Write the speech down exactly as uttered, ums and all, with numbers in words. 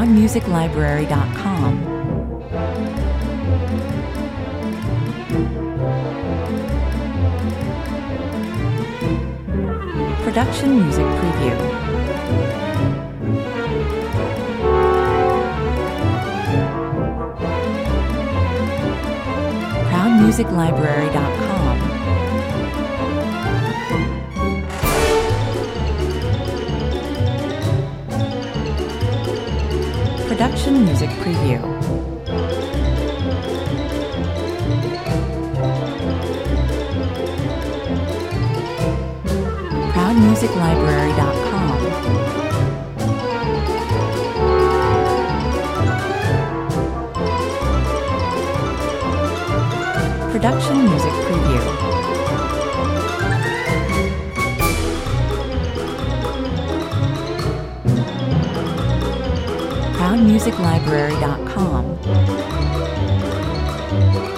proud music library dot com. Production Music Preview. proud music library dot com. Production Music Preview. proud music library dot com. Production Music Preview. proud music library dot com.